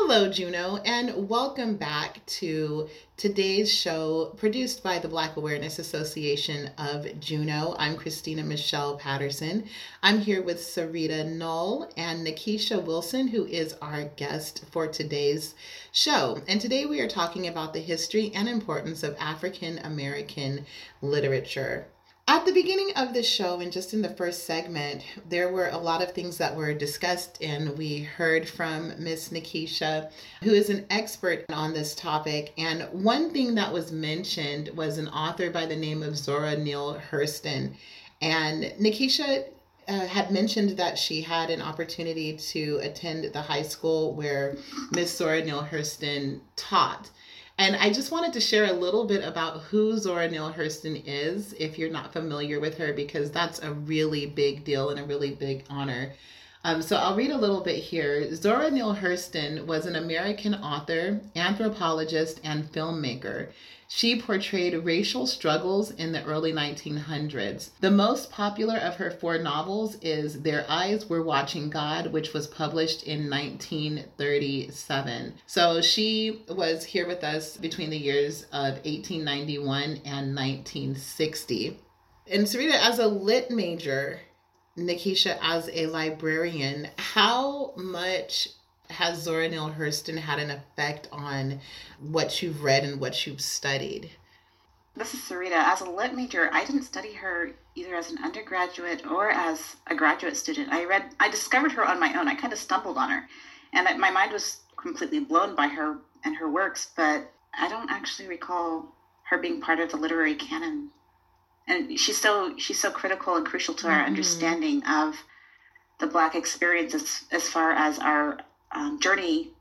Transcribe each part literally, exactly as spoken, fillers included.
Hello, Juno, and welcome back to today's show produced by the Black Awareness Association of Juno. I'm Christina Michelle Patterson. I'm here with Sarita Null and Nikisha Wilson, who is our guest for today's show. And today we are talking about the history and importance of African American literature. At the beginning of the show, and just in the first segment, there were a lot of things that were discussed, and we heard from Miss Nikisha, who is an expert on this topic. And one thing that was mentioned was an author by the name of Zora Neale Hurston. And Nikisha uh, had mentioned that she had an opportunity to attend the high school where Miss Zora Neale Hurston taught. And I just wanted to share a little bit about who Zora Neale Hurston is, if you're not familiar with her, because that's a really big deal and a really big honor. Um, so I'll read a little bit here. Zora Neale Hurston was an American author, anthropologist, and filmmaker. She portrayed racial struggles in the early nineteen hundreds. The most popular of her four novels is Their Eyes Were Watching God, which was published in nineteen thirty-seven. So she was here with us between the years of eighteen ninety-one and nineteen sixty. And Sarita, as a lit major, Nikisha as a librarian, how much has Zora Neale Hurston had an effect on what you've read and what you've studied? This is Sarita. As a lit major, I didn't study her either as an undergraduate or as a graduate student. I read, I discovered her on my own. I kind of stumbled on her, and I, my mind was completely blown by her and her works, but I don't actually recall her being part of the literary canon. And she's so she's so critical and crucial to our mm-hmm. understanding of the Black experience as, as far as our um, journey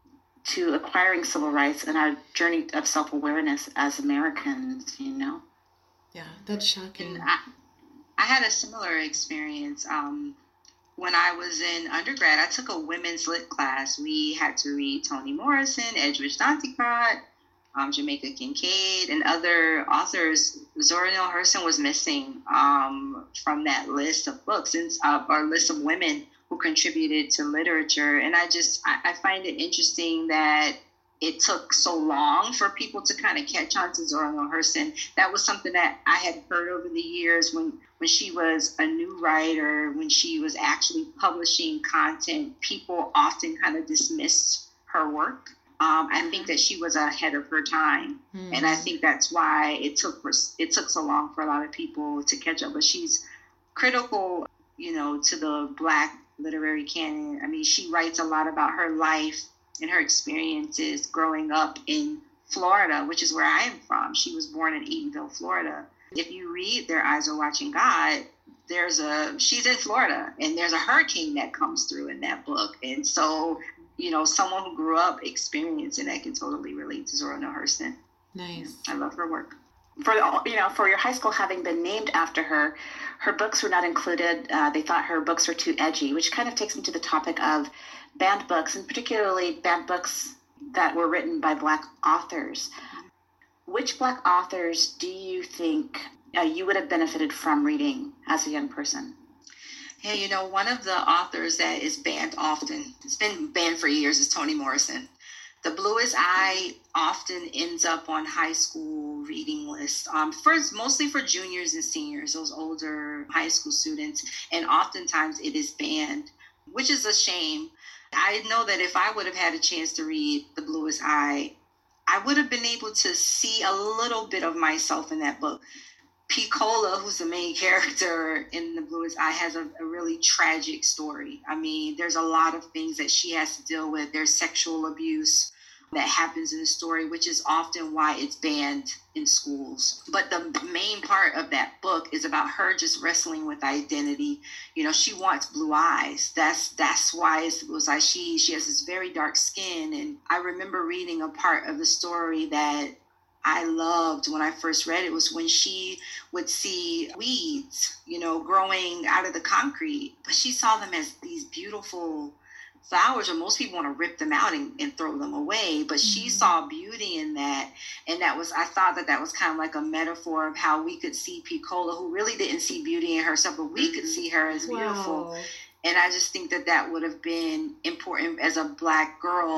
to acquiring civil rights and our journey of self-awareness as Americans, you know? Yeah, that's shocking. I, I had a similar experience. Um, when I was in undergrad, I took a women's lit class. We had to read Toni Morrison, Edwidge Danticat, um, Jamaica Kincaid, and other authors. Zora Neale Hurston was missing um, from that list of books, and uh, our list of women who contributed to literature. And I just, I, I find it interesting that it took so long for people to kind of catch on to Zora Neale Hurston. That was something that I had heard over the years when, when she was a new writer, when she was actually publishing content. People often kind of dismissed her work. Um, I think that she was ahead of her time. Mm. And I think that's why it took it took so long for a lot of people to catch up. But she's critical, you know, to the Black literary canon. I mean, she writes a lot about her life and her experiences growing up in Florida, which is where I am from. She was born in Eatonville, Florida. If you read Their Eyes Are Watching God, there's a she's in Florida, and there's a hurricane that comes through in that book. And so, you know, someone who grew up experiencing that can totally relate to Zora Neale Hurston. Nice. I love her work. For you know, for your high school having been named after her, her books were not included. Uh, they thought her books were too edgy, which kind of takes me to the topic of banned books, and particularly banned books that were written by Black authors. Which Black authors do you think uh, you would have benefited from reading as a young person? Yeah, you know, one of the authors that is banned often, it's been banned for years, is Toni Morrison. The Bluest Eye often ends up on high school reading lists, um, first, mostly for juniors and seniors, those older high school students, and oftentimes it is banned, which is a shame. I know that if I would have had a chance to read The Bluest Eye, I would have been able to see a little bit of myself in that book. Pecola, who's the main character in The Bluest Eye, has a, a really tragic story. I mean, there's a lot of things that she has to deal with. There's sexual abuse that happens in the story, which is often why it's banned in schools. But the main part of that book is about her just wrestling with identity. You know, she wants blue eyes. That's that's why it's, it was like she she has this very dark skin. And I remember reading a part of the story that I loved when I first read it was when she would see weeds, you know, growing out of the concrete, but she saw them as these beautiful flowers, or most people want to rip them out and, and throw them away, but mm-hmm. she saw beauty in that. And that was, I thought that that was kind of like a metaphor of how we could see Pecola, who really didn't see beauty in herself, but we mm-hmm. could see her as beautiful. Wow. And I just think that that would have been important as a Black girl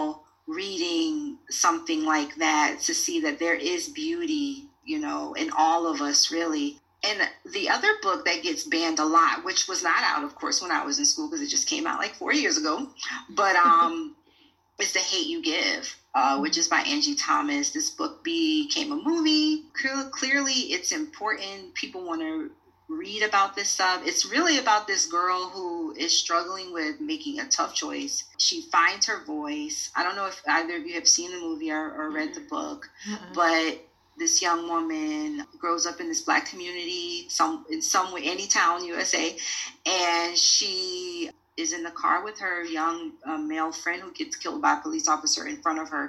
reading something like that to see that there is beauty, you know, in all of us, really. And the other book that gets banned a lot, which was not out, of course, when I was in school, because it just came out like four years ago, but um, is The Hate U Give, uh, which is by Angie Thomas. This book became a movie. Clearly, it's important. People want to read about this stuff. It's really about this girl who is struggling with making a tough choice. She finds her voice. I don't know if either of you have seen the movie or, or read the book, uh-uh. but this young woman grows up in this Black community, some in some way, any town, U S A, and she is in the car with her young uh, male friend who gets killed by a police officer in front of her.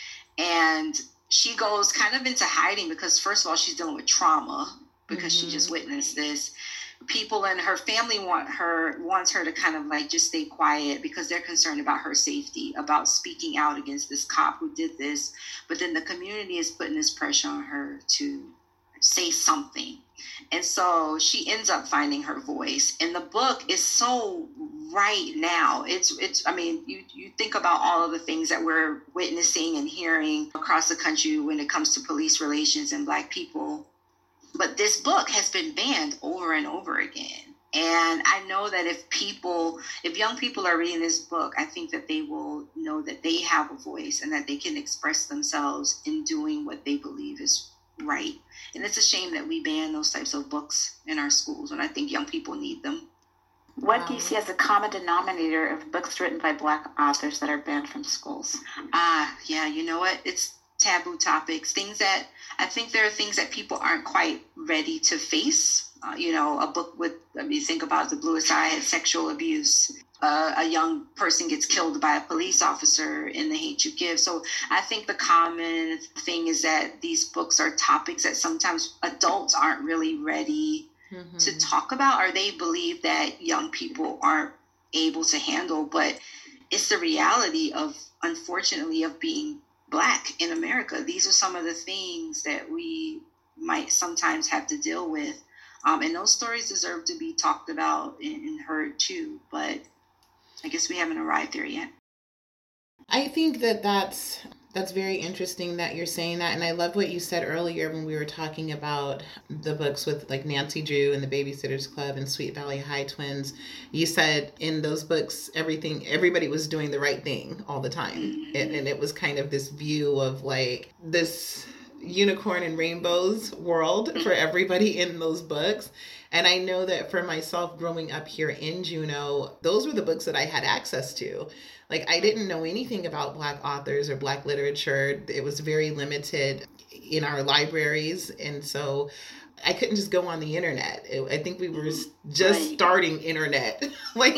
And she goes kind of into hiding because, first of all, she's dealing with trauma because mm-hmm. she just witnessed this. People in her family want her wants her to kind of like just stay quiet because they're concerned about her safety, about speaking out against this cop who did this. But then the community is putting this pressure on her to say something. And so she ends up finding her voice. And the book is so right now. It's, it's, I mean, you, you think about all of the things that we're witnessing and hearing across the country when it comes to police relations and Black people. But this book has been banned over and over again. And I know that if people, if young people are reading this book, I think that they will know that they have a voice and that they can express themselves in doing what they believe is right. And it's a shame that we ban those types of books in our schools, and I think young people need them. What wow. do you see as a common denominator of books written by Black authors that are banned from schools? Ah, uh, yeah, you know what? It's taboo topics, things that I think there are things that people aren't quite ready to face. Uh, you know, a book with, I mean, think about The Bluest Eye had sexual abuse. Uh, a young person gets killed by a police officer in The Hate U Give. So I think the common thing is that these books are topics that sometimes adults aren't really ready mm-hmm. to talk about, or they believe that young people aren't able to handle. But it's the reality of, unfortunately, of being Black in America. These are some of the things that we might sometimes have to deal with. Um, and those stories deserve to be talked about and, and heard too. But I guess we haven't arrived there yet. I think that that's, that's very interesting that you're saying that. And I love what you said earlier when we were talking about the books with like Nancy Drew and the Babysitters Club and Sweet Valley High Twins. You said in those books, everything, everybody was doing the right thing all the time. Mm-hmm. And, and it was kind of this view of like this unicorn and rainbows world for everybody in those books. And I know that for myself growing up here in Juneau, those were the books that I had access to. Like, I didn't know anything about Black authors or Black literature. It was very limited in our libraries. And so I couldn't just go on the internet. It, I think we were just right. starting internet. like,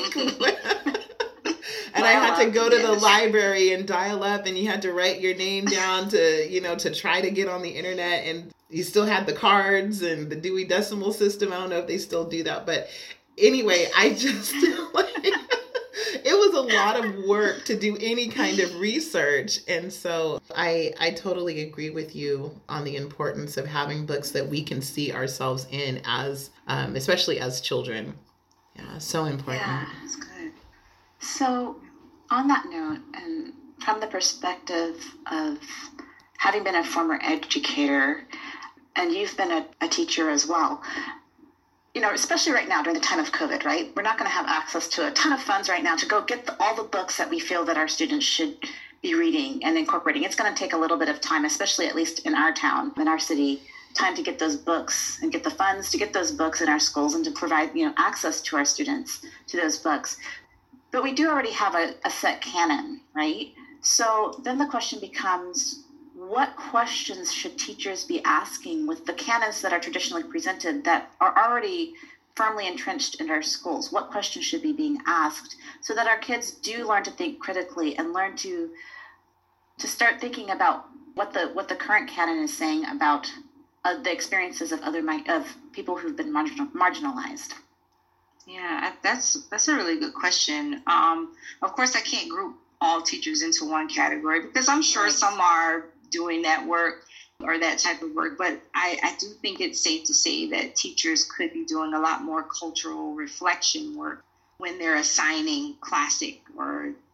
and I had to go to the library and dial up, and you had to write your name down to, you know, to try to get on the internet. And you still had the cards and the Dewey Decimal System. I don't know if they still do that. But anyway, I just, like, it was a lot of work to do any kind of research. And so I I totally agree with you on the importance of having books that we can see ourselves in as, um, especially as children. Yeah, so important. Yeah, that's good. So on that note, and from the perspective of having been a former educator, and you've been a, a teacher as well, you know, especially right now during the time of COVID, right? We're not going to have access to a ton of funds right now to go get the, all the books that we feel that our students should be reading and incorporating. It's going to take a little bit of time, especially at least in our town, in our city, time to get those books and get the funds to get those books in our schools and to provide, you know, access to our students to those books. But we do already have a, a set canon, right? So then the question becomes, what questions should teachers be asking with the canons that are traditionally presented that are already firmly entrenched in our schools? What questions should be being asked so that our kids do learn to think critically and learn to to start thinking about what the what the current canon is saying about uh, the experiences of other of people who've been marginal, marginalized? Yeah, that's that's a really good question. Um, of course, I can't group all teachers into one category because I'm sure right. some are doing that work or that type of work. But I, I do think it's safe to say that teachers could be doing a lot more cultural reflection work when they're assigning classic or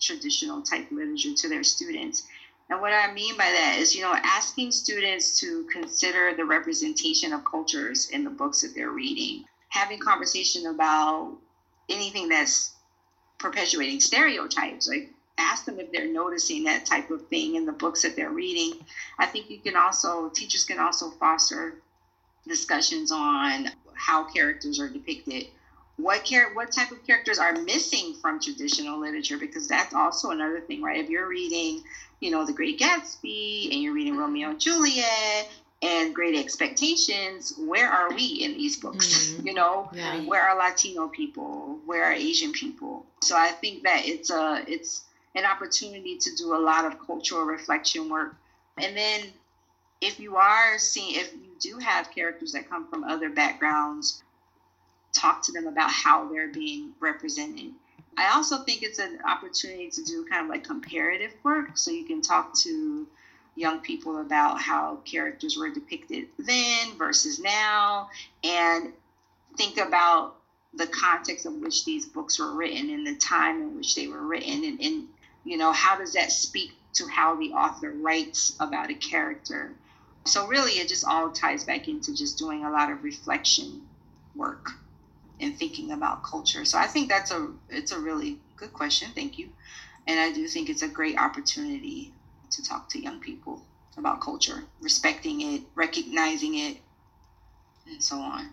traditional type literature to their students. And what I mean by that is, you know, asking students to consider the representation of cultures in the books that they're reading, having conversation about anything that's perpetuating stereotypes, like ask them if they're noticing that type of thing in the books that they're reading. I think you can also, teachers can also foster discussions on how characters are depicted. What char- what type of characters are missing from traditional literature? Because that's also another thing, right? If you're reading, you know, The Great Gatsby and you're reading Romeo and Juliet and Great Expectations, where are we in these books? Mm-hmm. You know, yeah. Where are Latino people? Where are Asian people? So I think that it's a it's an opportunity to do a lot of cultural reflection work. And then if you are seeing, if you do have characters that come from other backgrounds, talk to them about how they're being represented. I also think it's an opportunity to do kind of like comparative work. So you can talk to young people about how characters were depicted then versus now, and think about the context of which these books were written and the time in which they were written. And, and you know, how does that speak to how the author writes about a character? So really, it just all ties back into just doing a lot of reflection work and thinking about culture. So I think that's a it's a really good question. Thank you. And I do think it's a great opportunity to talk to young people about culture, respecting it, recognizing it, and so on.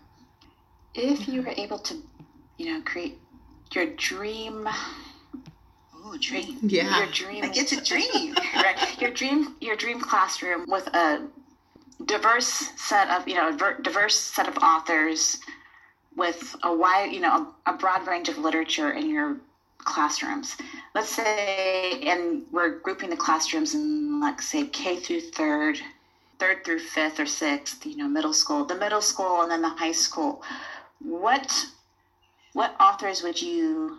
If you were able to, you know, create your dream Oh, dream. Yeah. Your dream I get to dream. Right. Your dream your dream classroom with a diverse set of, you know, a diverse set of authors with a wide, you know, a, a broad range of literature in your classrooms. Let's say, and we're grouping the classrooms in, like, say, K through third, third through fifth or sixth, you know, middle school, the middle school, and then the high school. What, what authors would you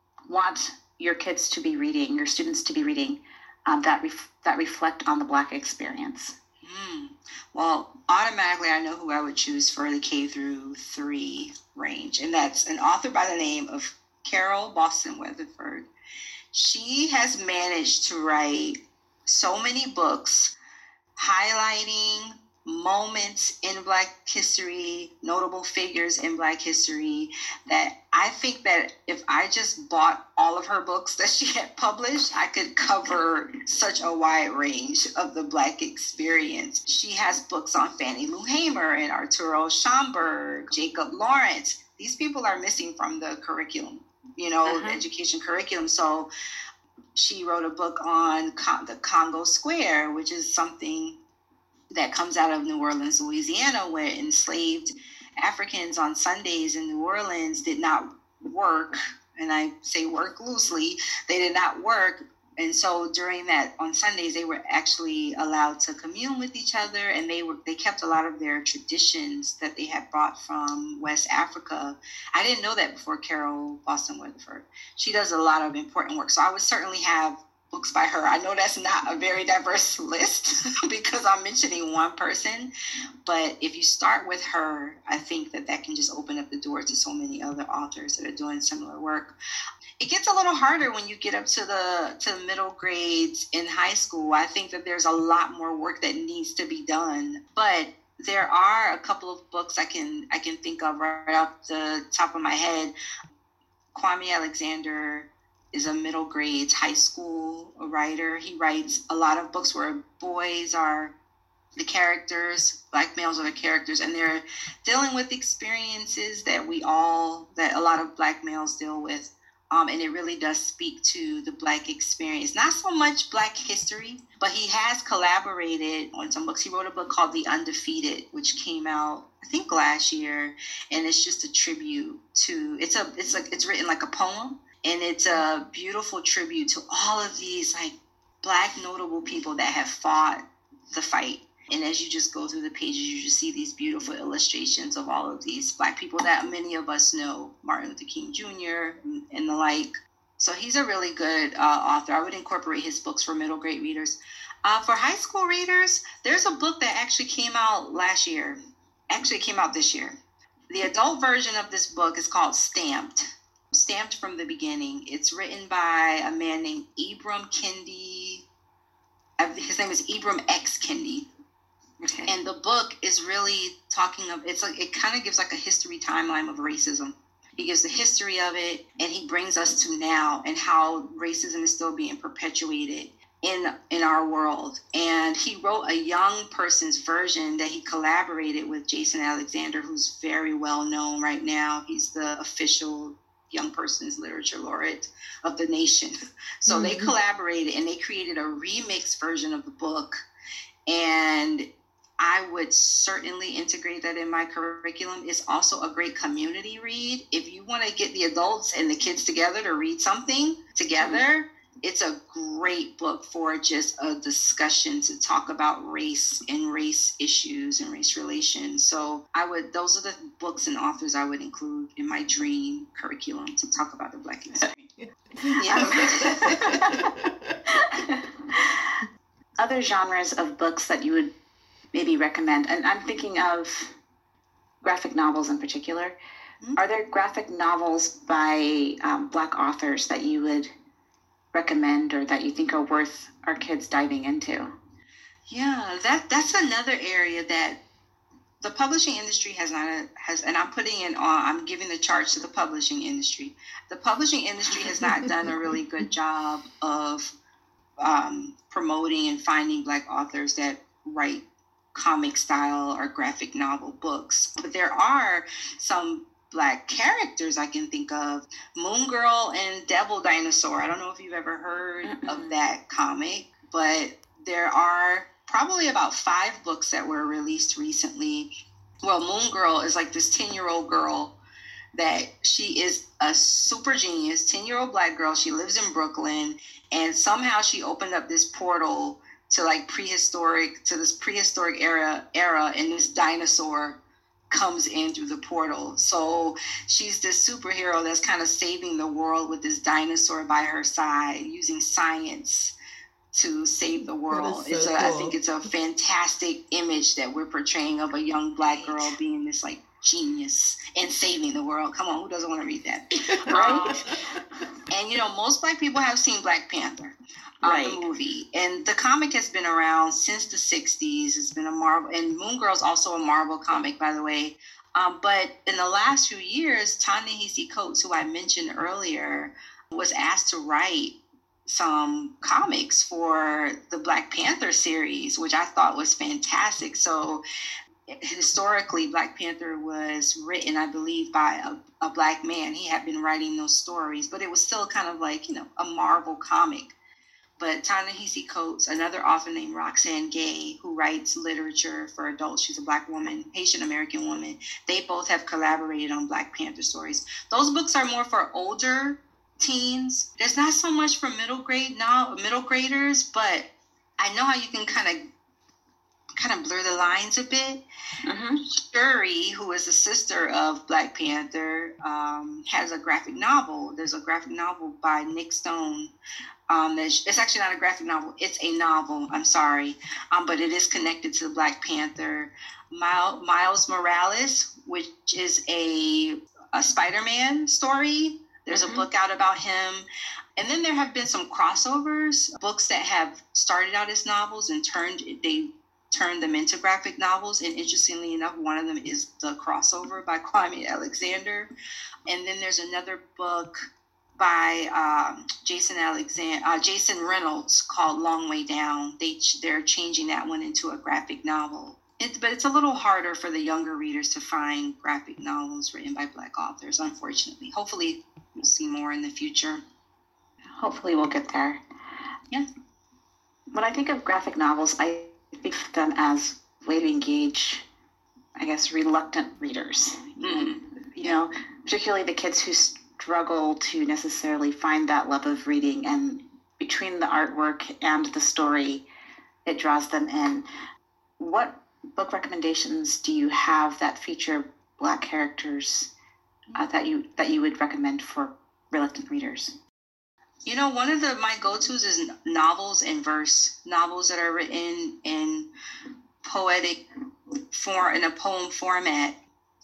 want your kids to be reading, your students to be reading, um, that ref- that reflect on the Black experience? Mm. Well, automatically I know who I would choose for the K through three range, and that's an author by the name of Carol Boston Weatherford. She has managed to write so many books highlighting moments in Black history, notable figures in Black history, that I think that if I just bought all of her books that she had published, I could cover such a wide range of the Black experience. She has books on Fannie Lou Hamer and Arturo Schomburg, Jacob Lawrence. These people are missing from the curriculum, you know, uh-huh. the education curriculum. So she wrote a book on Con- the Congo Square, which is something that comes out of New Orleans, Louisiana, where enslaved Africans on Sundays in New Orleans did not work. And I say work loosely. They did not work. And so during that, on Sundays, they were actually allowed to commune with each other. And they were they kept a lot of their traditions that they had brought from West Africa. I didn't know that before Carol Boston Weatherford. She does a lot of important work. So I would certainly have books by her. I know that's not a very diverse list because I'm mentioning one person, but if you start with her, I think that that can just open up the door to so many other authors that are doing similar work. It gets a little harder when you get up to the to the middle grades in high school. I think that there's a lot more work that needs to be done, but there are a couple of books I can I can think of right off the top of my head. Kwame Alexander is a middle grades high school writer. He writes a lot of books where boys are the characters, Black males are the characters, and they're dealing with experiences that we all, that a lot of Black males deal with. Um, and it really does speak to the Black experience. Not so much Black history, but he has collaborated on some books. He wrote a book called The Undefeated, which came out, I think, last year. And it's just a tribute to, it's a, it's like, it's written like a poem. And it's a beautiful tribute to all of these like Black notable people that have fought the fight. And as you just go through the pages, you just see these beautiful illustrations of all of these Black people that many of us know, Martin Luther King Junior and the like. So he's a really good uh, author. I would incorporate his books for middle grade readers. Uh, for high school readers, there's a book that actually came out last year. Actually, it came out this year. The adult version of this book is called Stamped. stamped from the beginning. It's written by a man named Ibram Kendi. His name is Ibram X. Kendi. Okay. And the book is really talking of, it's like, it kind of gives like a history timeline of racism. He gives the history of it, and he brings us to now and how racism is still being perpetuated in in our world. And he wrote a young person's version that he collaborated with Jason Alexander, who's very well known right now. He's the official young person's literature laureate of the nation. So mm-hmm. they collaborated and they created a remixed version of the book. And I would certainly integrate that in my curriculum. It's also a great community read. If you want to get the adults and the kids together to read something together, mm-hmm. it's a great book for just a discussion to talk about race and race issues and race relations. So I would, those are the books and authors I would include in my dream curriculum to talk about the Black history. Yeah. Other genres of books that you would maybe recommend, and I'm thinking of graphic novels in particular. Mm-hmm. Are there graphic novels by um, Black authors that you would recommend or that you think are worth our kids diving into? Yeah, that that's another area that the publishing industry has not has, and I'm putting in on, I'm giving the charge to the publishing industry. The publishing industry has not done a really good job of um, promoting and finding Black authors that write comic style or graphic novel books. But there are some Black characters I can think of. Moon Girl and Devil Dinosaur. I don't know if you've ever heard mm-hmm. of that comic, but there are probably about five books that were released recently. Well, Moon Girl is like this ten-year-old girl that she is a super genius, ten-year-old Black girl. She lives in Brooklyn, and somehow she opened up this portal to like prehistoric, to this prehistoric era, era, and this dinosaur comes in through the portal. So she's this superhero that's kind of saving the world with this dinosaur by her side, using science to save the world. So it's a, cool. I think it's a fantastic image that we're portraying of a young Black girl being this like genius and saving the world. Come on, who doesn't want to read that? Right? Um, and you know, most Black people have seen Black Panther. Um, right. The movie, and the comic has been around since the sixties. It's been a Marvel, and Moon Girl's also a Marvel comic, by the way. Um, but in the last few years, Ta-Nehisi Coates, who I mentioned earlier, was asked to write some comics for the Black Panther series, which I thought was fantastic. So historically, Black Panther was written, I believe, by a, a Black man. He had been writing those stories, but it was still kind of like, you know, a Marvel comic. But Ta-Nehisi Coates, another author named Roxane Gay, who writes literature for adults, she's a Black woman, Haitian American woman. They both have collaborated on Black Panther stories. Those books are more for older teens. There's not so much for middle grade now, middle graders, but I know how you can kind of kind of blur the lines a bit. Mm-hmm. Shuri, who is the sister of Black Panther, um, has a graphic novel. There's a graphic novel by Nick Stone. Um, it's actually not a graphic novel. It's a novel. I'm sorry. Um, but it is connected to the Black Panther. Miles, Miles Morales, which is a, a Spider-Man story. There's mm-hmm. a book out about him. And then there have been some crossovers, books that have started out as novels and turned, they turned them into graphic novels. And interestingly enough, one of them is The Crossover by Kwame Alexander. And then there's another book by um, Jason Alexander, uh, Jason Reynolds called Long Way Down. They they're changing that one into a graphic novel. It, but it's a little harder for the younger readers to find graphic novels written by Black authors, unfortunately. Hopefully, we'll see more in the future. Hopefully, we'll get there. Yeah. When I think of graphic novels, I think of them as way to engage, I guess, reluctant readers. Mm. You know, particularly the kids who struggle to necessarily find that love of reading, and between the artwork and the story, it draws them in. What book recommendations do you have that feature Black characters uh, that you that you would recommend for reluctant readers? You know, one of the my go-tos is novels in verse, novels that are written in poetic form, in a poem format.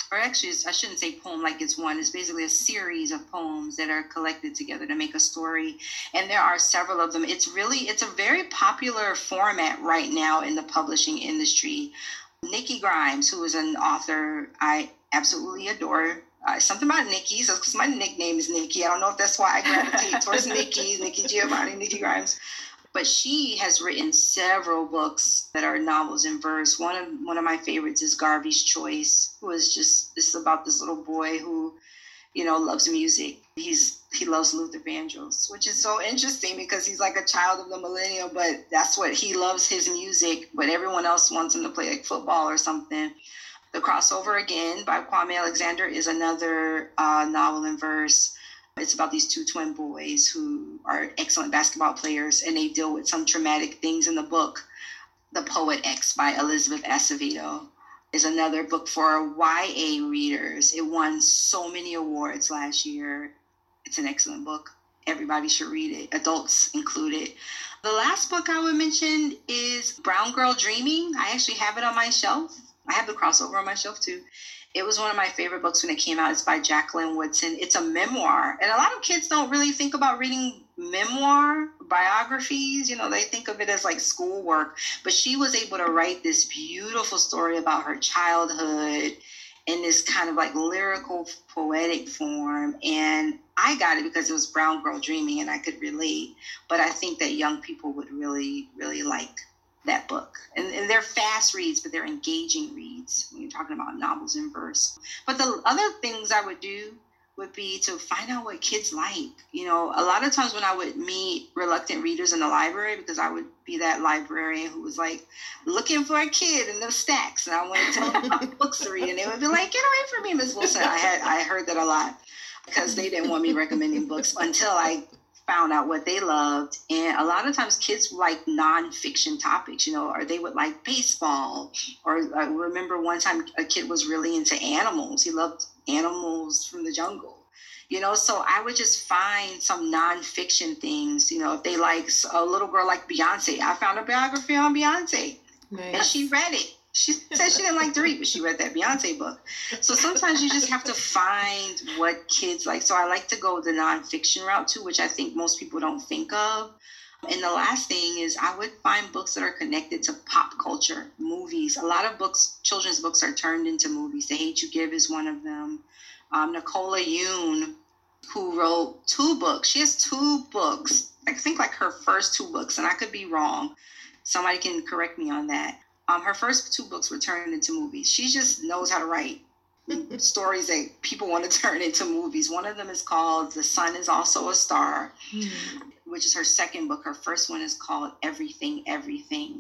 or actually I shouldn't say poem like it's one, it's basically a series of poems that are collected together to make a story. And there are several of them. It's really, it's a very popular format right now in the publishing industry. Nikki Grimes, who is an author I absolutely adore. Uh, something about Nikki's, because my nickname is Nikki. I don't know if that's why I gravitate towards Nikki, Nikki Giovanni, Nikki Grimes. But she has written several books that are novels in verse. One of one of my favorites is Garvey's Choice, who is just, this is about this little boy who, you know, loves music. He's he loves Luther Vandross, which is so interesting because he's like a child of the millennium, but that's what he loves, his music, but everyone else wants him to play like football or something. The Crossover Again by Kwame Alexander is another uh, novel in verse. It's about these two twin boys who are excellent basketball players, and they deal with some traumatic things in the book. The Poet X by Elizabeth Acevedo is another book for Y A readers. It won so many awards last year. It's an excellent book. Everybody should read it, adults included. The last book I would mention is Brown Girl Dreaming. I actually have it on my shelf. I have the Crossover on my shelf too. It was one of my favorite books when it came out. It's by Jacqueline Woodson. It's a memoir. And a lot of kids don't really think about reading memoir biographies. You know, they think of it as like schoolwork. But she was able to write this beautiful story about her childhood in this kind of like lyrical, poetic form. And I got it because it was Brown Girl Dreaming and I could relate. But I think that young people would really, really like that book. And, and they're fast reads, but they're engaging reads when you're talking about novels in verse. But the other things I would do would be to find out what kids like. You know, a lot of times when I would meet reluctant readers in the library, because I would be that librarian who was like looking for a kid in the stacks, and I wanted to tell them about books to read, and they would be like, "Get away from me, Miz Wilson." I had I heard that a lot because they didn't want me recommending books until I found out what they loved. And a lot of times kids like nonfiction topics, you know, or they would like baseball. Or I remember one time a kid was really into animals. He loved animals from the jungle, you know, so I would just find some nonfiction things, you know, if they like a little girl like Beyonce, I found a biography on Beyonce. Nice. And she read it. She said she didn't like to read, but she read that Beyonce book. So sometimes you just have to find what kids like. So I like to go the nonfiction route too, which I think most people don't think of. And the last thing is I would find books that are connected to pop culture, movies. A lot of books, children's books are turned into movies. The Hate U Give is one of them. Um, Nicola Yoon, who wrote two books. She has two books. I think like her first two books, and I could be wrong. Somebody can correct me on that. Um, her first two books were turned into movies. She just knows how to write stories that people want to turn into movies. One of them is called The Sun is Also a Star, mm-hmm. which is her second book. Her first one is called Everything, Everything.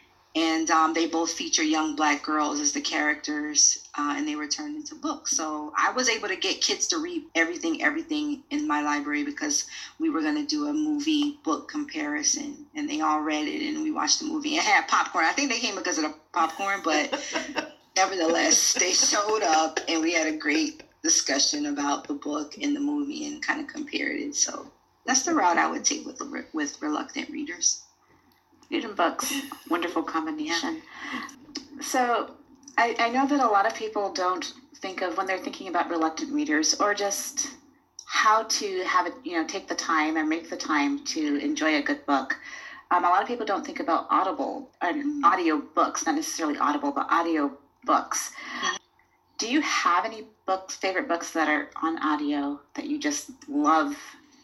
And um, they both feature young Black girls as the characters, uh, and they were turned into books. So I was able to get kids to read Everything, Everything in my library because we were going to do a movie book comparison. And they all read it, and we watched the movie. It had popcorn. I think they came because of the popcorn, but nevertheless, they showed up, and we had a great discussion about the book and the movie and kind of compared it. So that's the route I would take with with reluctant readers. Reading books, wonderful combination. So I, I know that a lot of people don't think of when they're thinking about reluctant readers or just how to have it, you know, take the time and make the time to enjoy a good book. Um, a lot of people don't think about Audible and audio books, not necessarily Audible, but audio books. Mm-hmm. Do you have any books, favorite books that are on audio that you just love?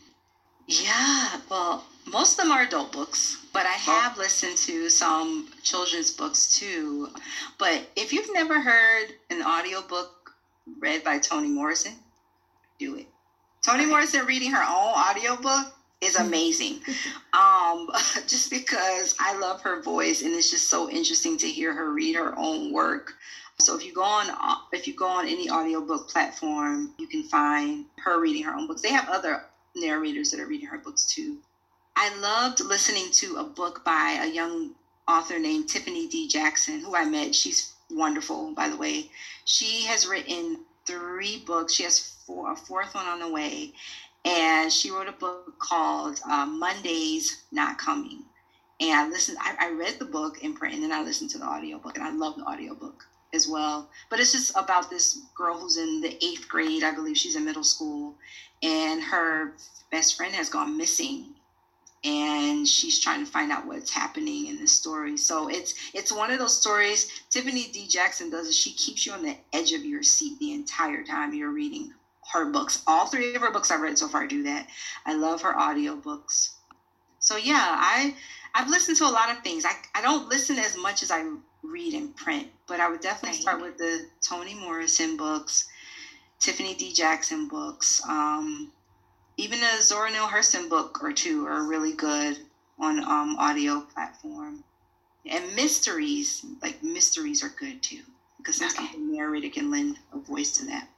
Yeah, well, most of them are adult books, but I have listened to some children's books too. But if you've never heard an audiobook read by Toni Morrison, do it. Toni okay. Morrison reading her own audiobook is amazing. um, just because I love her voice, and it's just so interesting to hear her read her own work. So if you go on if you go on any audiobook platform, you can find her reading her own books. They have other narrators that are reading her books too. I loved listening to a book by a young author named Tiffany D. Jackson, who I met. She's wonderful, by the way. She has written three books. She has four, a fourth one on the way. And she wrote a book called uh, Monday's Not Coming. And I listened, I, I read the book in print, and then I listened to the audiobook, and I love the audiobook. as well. But it's just about this girl who's in the eighth grade. I believe she's in middle school, and her best friend has gone missing, and she's trying to find out what's happening in this story. So it's it's one of those stories Tiffany D. Jackson does is she keeps you on the edge of your seat the entire time you're reading her books. All three of her books I've read so far do that. I love her audiobooks. So yeah, I I've listened to a lot of things. I, I don't listen as much as I read in print, but I would definitely Right. start with the Toni Morrison books, Tiffany D. Jackson books. Um, even a Zora Neale Hurston book or two are really good on um, audio platform. And mysteries, like mysteries are good too, because sometimes Okay. the narrator can lend a voice to that.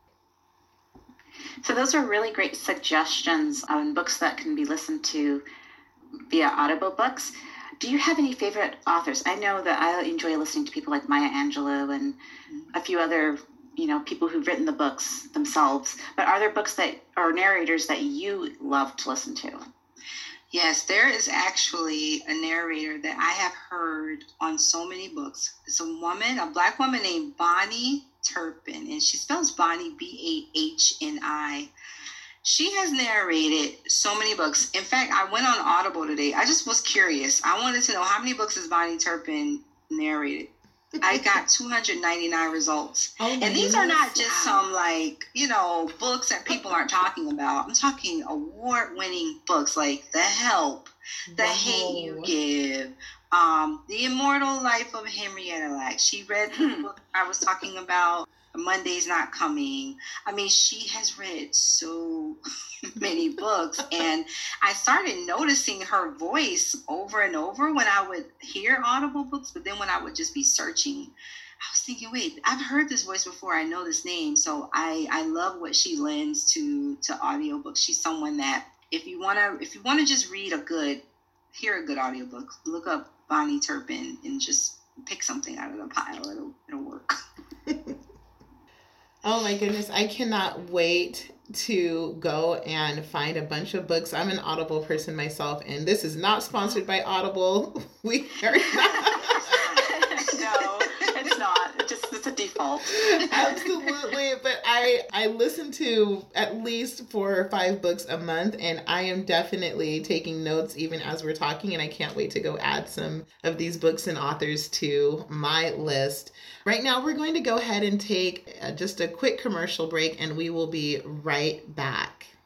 So those are really great suggestions on books that can be listened to via Audible books. Do you have any favorite authors? I know that I enjoy listening to people like Maya Angelou and a few other, you know, people who've written the books themselves. But are there books that or narrators that you love to listen to? Yes, there is actually a narrator that I have heard on so many books. It's a woman, a Black woman named Bonnie Turpin, and she spells Bonnie B A H N I. She has narrated so many books. In fact, I went on Audible today. I just was curious. I wanted to know how many books has Bonnie Turpin narrated. I got two hundred ninety-nine results. Oh my And these are not goodness. just some like, you know, books that people aren't talking about. I'm talking award-winning books like The Help, The Hate You Wow. Give, um, The Immortal Life of Henrietta Lacks. She read the Hmm. book I was talking about, Monday's Not Coming. I mean, she has read so many books, and I started noticing her voice over and over when I would hear Audible books, but then when I would just be searching, I was thinking, wait, I've heard this voice before. I know this name. So I, I love what she lends to, to audiobooks. She's someone that if you want to, if you want to just read a good, hear a good audiobook, look up Bonnie Turpin and just pick something out of the pile. It'll, it'll work. Oh my goodness, I cannot wait to go and find a bunch of books. I'm an Audible person myself, and this is not sponsored by Audible. We are not. No, it's not. It just it's a default. Absolutely, but I I listen to at least four or five books a month, and I am definitely taking notes even as we're talking, and I can't wait to go add some of these books and authors to my list. Right now, we're going to go ahead and take uh, just a quick commercial break, and we will be right back.